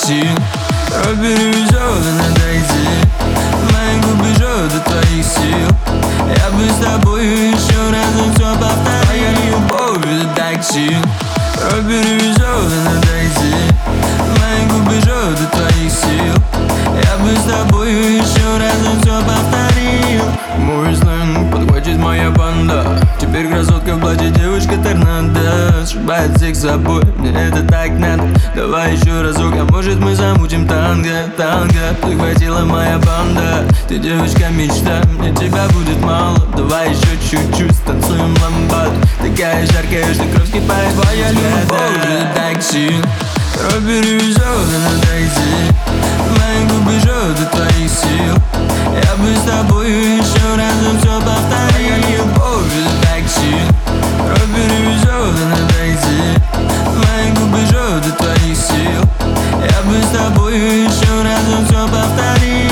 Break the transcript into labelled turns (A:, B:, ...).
A: такси. Пробери веселый на Дейзи. Мои губы жжет до твоих сил. Я бы с тобой еще раз все повторил. Моя любовь это такси. Пробери веселый на Дейзи. Мои губы жжет до твоих сил. Я бы с тобой еще раз все повторил. Мой сленг подхватит моя банда. Теперь красотка в платье, девушка торнадо. Сшибает всех с собой, мне это так надо. Давай еще разок, а может мы замутим танго. Танго, подхватила моя банда. Ты девочка мечта, мне тебя будет мало. Давай еще чуть-чуть, станцуем ламбаду. Такая жаркая, что кровь кипает. Твоя любовь это такси. Пробери веселый на Дейзи. Мои губы жжет до твоих сил. Я бы с тобой еще раз все повторил. Моя любовь это такси. Пробери веселый на Дейзи. Мои губы жжет до твоих сил. Я бы с тобой еще раз все повторил.